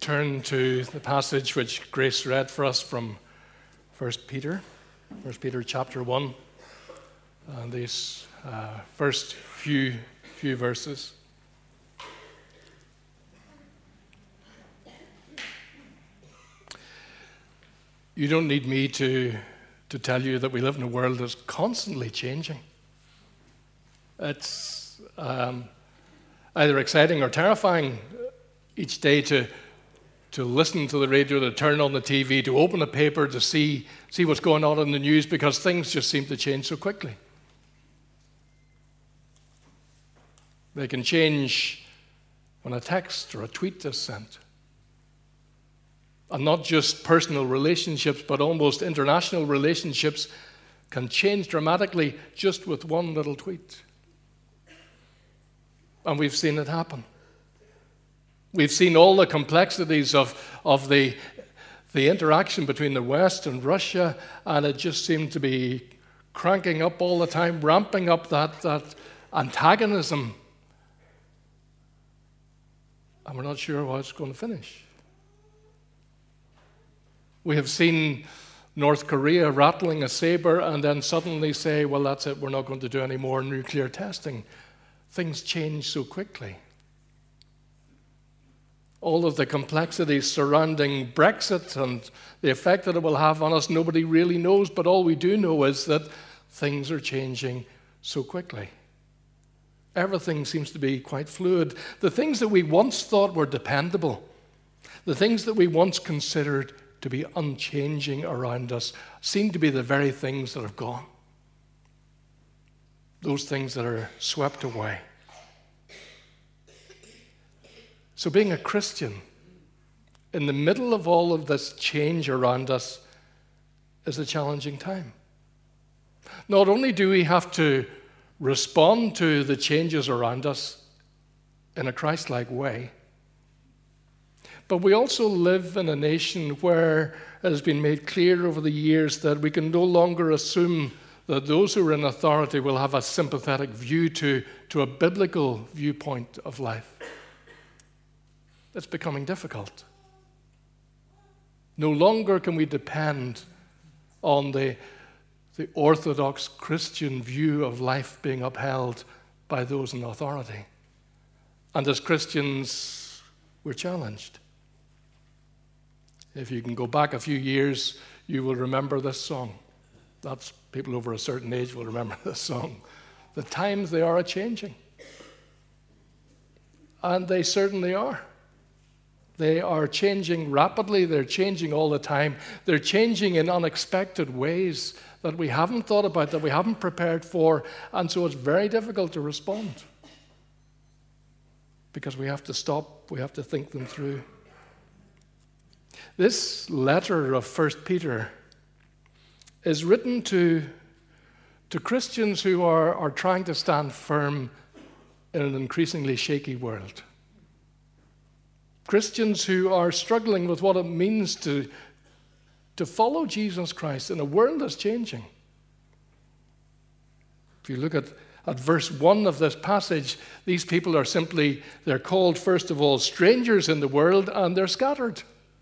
turn to the passage which Grace read for us from 1 Peter chapter 1, and these first few verses. You don't need me to tell you that we live in a world that's constantly changing. It's either exciting or terrifying each day to listen to the radio, to turn on the TV, to open a paper, to see what's going on in the news, because things just seem to change so quickly. They can change when a text or a tweet is sent. And not just personal relationships, but almost international relationships can change dramatically just with one little tweet. And we've seen it happen. We've seen all the complexities of the interaction between the West and Russia, and it just seemed to be cranking up all the time, ramping up that antagonism. And we're not sure how it's going to finish. We have seen North Korea rattling a saber and then suddenly say, well, that's it, we're not going to do any more nuclear testing. Things change so quickly. All of the complexities surrounding Brexit and the effect that it will have on us, nobody really knows, but all we do know is that things are changing so quickly. Everything seems to be quite fluid. The things that we once thought were dependable, the things that we once considered to be unchanging around us, seem to be the very things that have gone. Those things that are swept away. So being a Christian, in the middle of all of this change around us, is a challenging time. Not only do we have to respond to the changes around us in a Christ-like way, but we also live in a nation where it has been made clear over the years that we can no longer assume that those who are in authority will have a sympathetic view to a biblical viewpoint of life. It's becoming difficult. No longer can we depend on the orthodox Christian view of life being upheld by those in authority. And as Christians, we're challenged. If you can go back a few years, you will remember this song. That's people over a certain age will remember this song. The times, they are a-changing. And they certainly are. They are changing rapidly. They're changing all the time. They're changing in unexpected ways that we haven't thought about, that we haven't prepared for. And so it's very difficult to respond because we have to stop. We have to think them through. This letter of 1 Peter is written to Christians who are trying to stand firm in an increasingly shaky world. Christians who are struggling with what it means to follow Jesus Christ in a world that's changing. If you look at verse 1 of this passage, these people are they're called, first of all, strangers in the world, and they're scattered.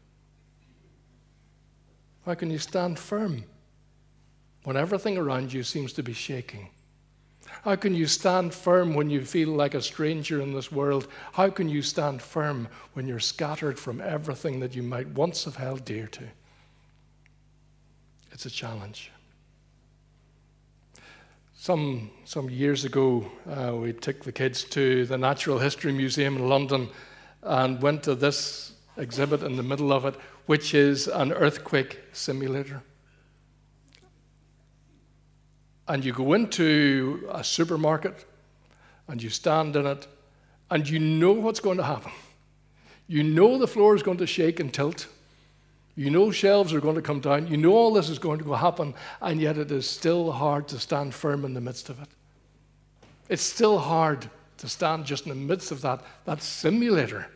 How can you stand firm when everything around you seems to be shaking? How can you stand firm when you feel like a stranger in this world? How can you stand firm when you're scattered from everything that you might once have held dear to? It's a challenge. Some years ago, we took the kids to the Natural History Museum in London and went to this exhibit in the middle of it, which is an earthquake simulator. And you go into a supermarket and you stand in it and you know what's going to happen. You know the floor is going to shake and tilt. You know shelves are going to come down. You know all this is going to happen, and yet it is still hard to stand firm in the midst of it. It's still hard to stand just in the midst of that simulator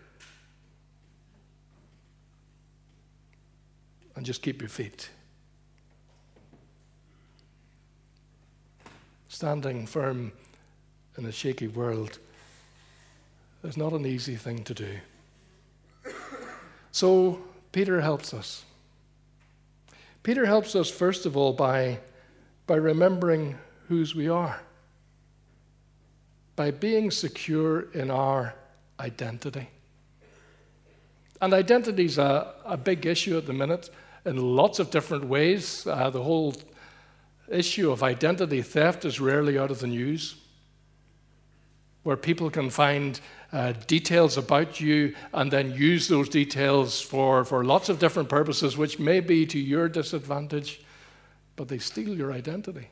and just keep your feet. Standing firm in a shaky world is not an easy thing to do. So Peter helps us. Peter helps us, first of all, by remembering whose we are, by being secure in our identity. And identity is a big issue at the minute in lots of different ways. The whole issue of identity theft is rarely out of the news, where people can find details about you and then use those details for lots of different purposes, which may be to your disadvantage, but they steal your identity.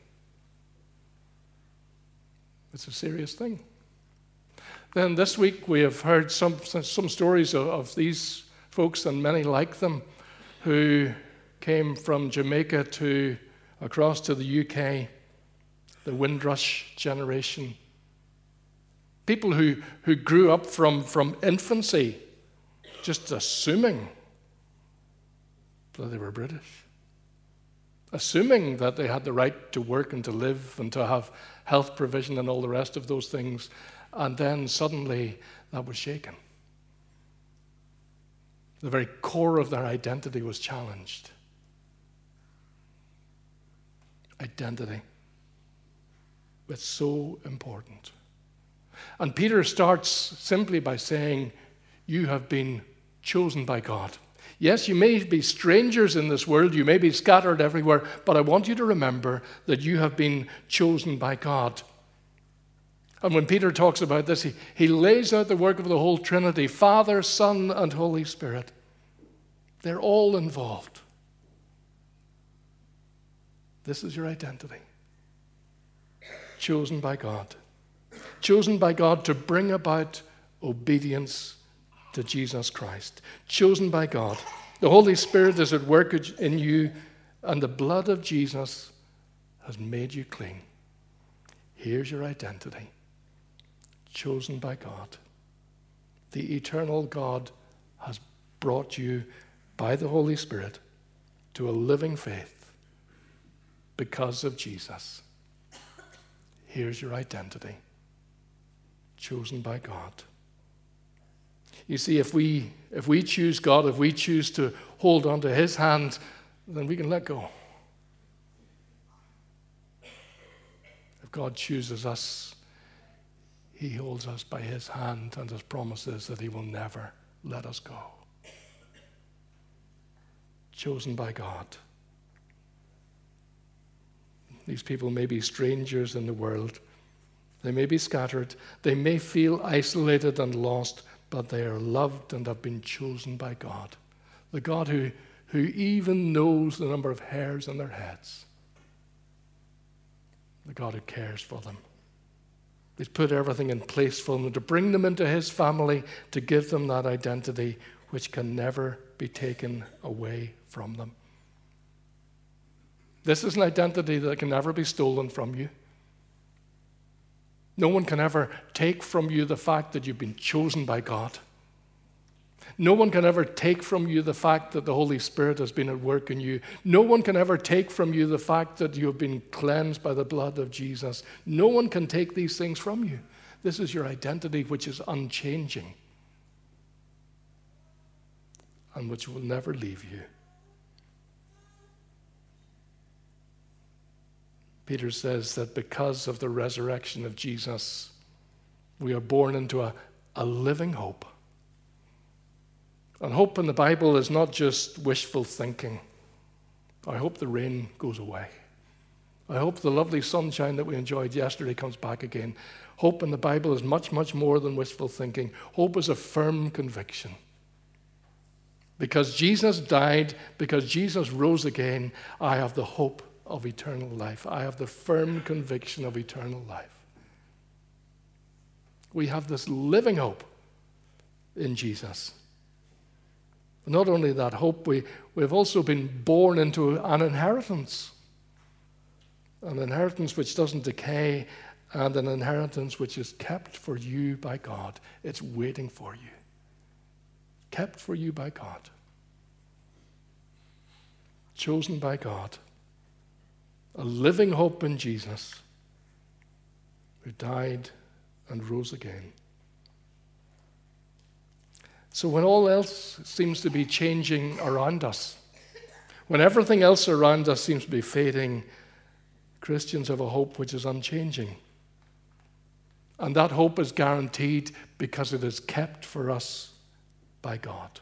It's a serious thing. Then this week we have heard some stories of these folks and many like them who came from Jamaica across to the UK, the Windrush generation. People who grew up from infancy just assuming that they were British, assuming that they had the right to work and to live and to have health provision and all the rest of those things. And then suddenly that was shaken. The very core of their identity was challenged. Identity. It's so important. And Peter starts simply by saying, you have been chosen by God. Yes, you may be strangers in this world, you may be scattered everywhere, but I want you to remember that you have been chosen by God. And when Peter talks about this, he lays out the work of the whole Trinity, Father, Son, and Holy Spirit. They're all involved. This is your identity. Chosen by God. Chosen by God to bring about obedience to Jesus Christ. Chosen by God. The Holy Spirit is at work in you, and the blood of Jesus has made you clean. Here's your identity. Chosen by God. The eternal God has brought you by the Holy Spirit to a living faith because of Jesus. Here's your identity. Chosen by God. You see, if we choose God, if we choose to hold on to His hand, then we can let go. If God chooses us, He holds us by His hand and His promises that He will never let us go. Chosen by God. These people may be strangers in the world. They may be scattered. They may feel isolated and lost, but they are loved and have been chosen by God. The God who even knows the number of hairs on their heads. The God who cares for them. He's put everything in place for them to bring them into His family, to give them that identity which can never be taken away from them. This is an identity that can never be stolen from you. No one can ever take from you the fact that you've been chosen by God. No one can ever take from you the fact that the Holy Spirit has been at work in you. No one can ever take from you the fact that you have been cleansed by the blood of Jesus. No one can take these things from you. This is your identity, which is unchanging and which will never leave you. Peter says that because of the resurrection of Jesus, we are born into a living hope. And hope in the Bible is not just wishful thinking. I hope the rain goes away. I hope the lovely sunshine that we enjoyed yesterday comes back again. Hope in the Bible is much, much more than wishful thinking. Hope is a firm conviction. Because Jesus died, because Jesus rose again, I have the hope of eternal life. I have the firm conviction of eternal life. We have this living hope in Jesus. Not only that hope, we've also been born into an inheritance which doesn't decay, and an inheritance which is kept for you by God. It's waiting for you. Kept for you by God. Chosen by God. A living hope in Jesus, who died and rose again. So when all else seems to be changing around us, when everything else around us seems to be fading, Christians have a hope which is unchanging. And that hope is guaranteed because it is kept for us by God,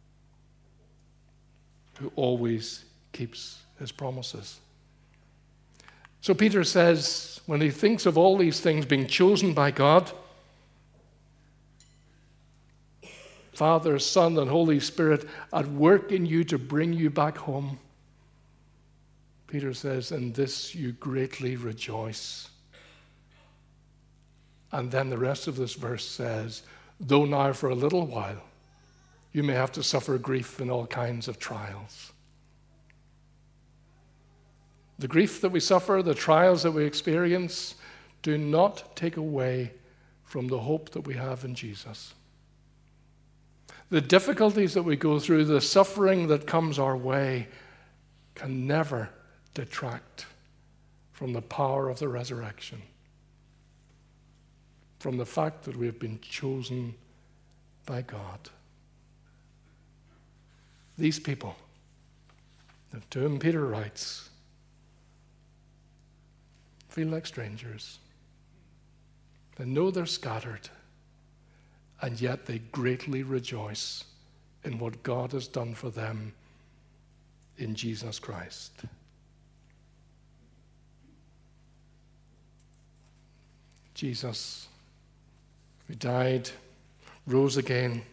who always keeps his promises. So Peter says, when he thinks of all these things being chosen by God, Father, Son, and Holy Spirit at work in you to bring you back home, Peter says, in this you greatly rejoice. And then the rest of this verse says, though now for a little while you may have to suffer grief in all kinds of trials. The grief that we suffer, the trials that we experience, do not take away from the hope that we have in Jesus. The difficulties that we go through, the suffering that comes our way, can never detract from the power of the resurrection, from the fact that we have been chosen by God. These people, to whom Peter writes, feel like strangers. They know they're scattered, and yet they greatly rejoice in what God has done for them in Jesus Christ. Jesus, who died, rose again,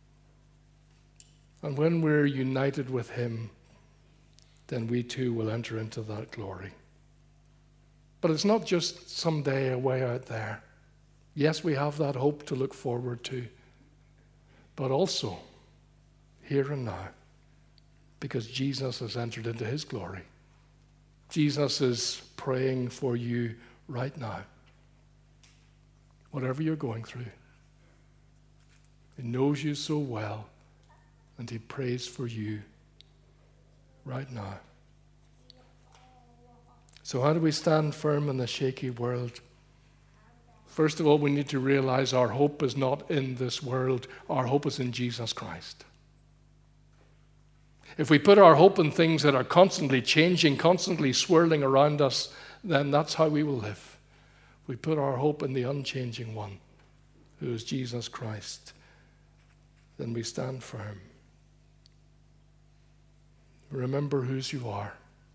and when we're united with him, then we too will enter into that glory. But it's not just someday away out there. Yes, we have that hope to look forward to, but also here and now, because Jesus has entered into his glory. Jesus is praying for you right now. Whatever you're going through, he knows you so well, and he prays for you right now. So how do we stand firm in the shaky world? First of all, we need to realize our hope is not in this world. Our hope is in Jesus Christ. If we put our hope in things that are constantly changing, constantly swirling around us, then that's how we will live. We put our hope in the unchanging one, who is Jesus Christ, then we stand firm. Remember whose you are.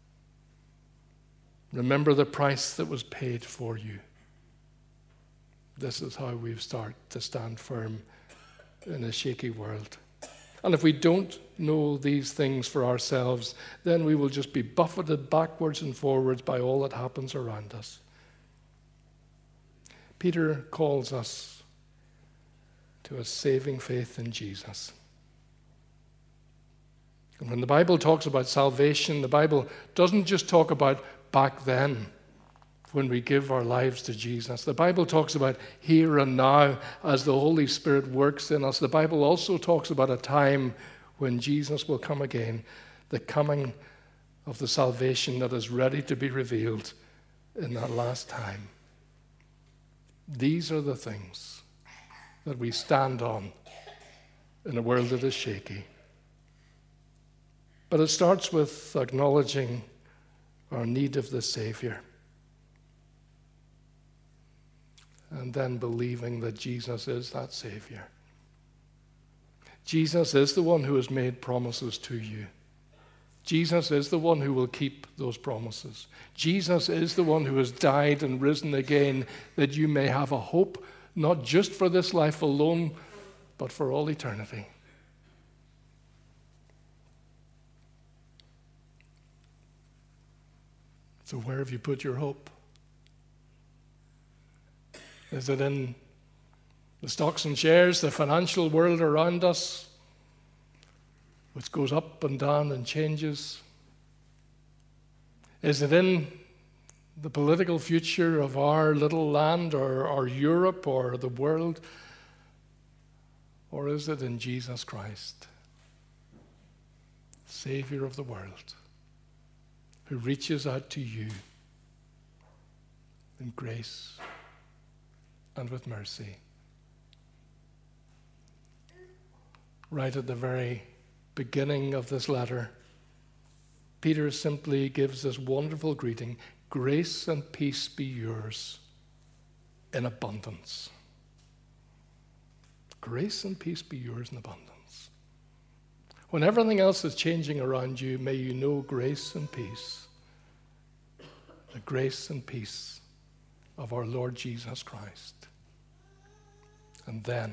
Remember the price that was paid for you. This is how we start to stand firm in a shaky world. And if we don't know these things for ourselves, then we will just be buffeted backwards and forwards by all that happens around us. Peter calls us to a saving faith in Jesus. And when the Bible talks about salvation, the Bible doesn't just talk about back then, when we give our lives to Jesus. The Bible talks about here and now as the Holy Spirit works in us. The Bible also talks about a time when Jesus will come again, the coming of the salvation that is ready to be revealed in that last time. These are the things that we stand on in a world that is shaky. But it starts with acknowledging our need of the Savior, and then believing that Jesus is that Savior. Jesus is the one who has made promises to you. Jesus is the one who will keep those promises. Jesus is the one who has died and risen again, that you may have a hope, not just for this life alone, but for all eternity. So where have you put your hope? Is it in the stocks and shares, the financial world around us, which goes up and down and changes? Is it in the political future of our little land or Europe or the world? Or is it in Jesus Christ, Savior of the world, who reaches out to you in grace and with mercy? right at the very beginning of this letter, Peter simply gives this wonderful greeting: grace and peace be yours in abundance. Grace and peace be yours in abundance. When everything else is changing around you, may you know grace and peace. The grace and peace of our Lord Jesus Christ. And then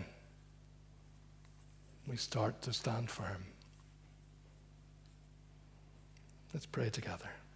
we start to stand firm. Let's pray together.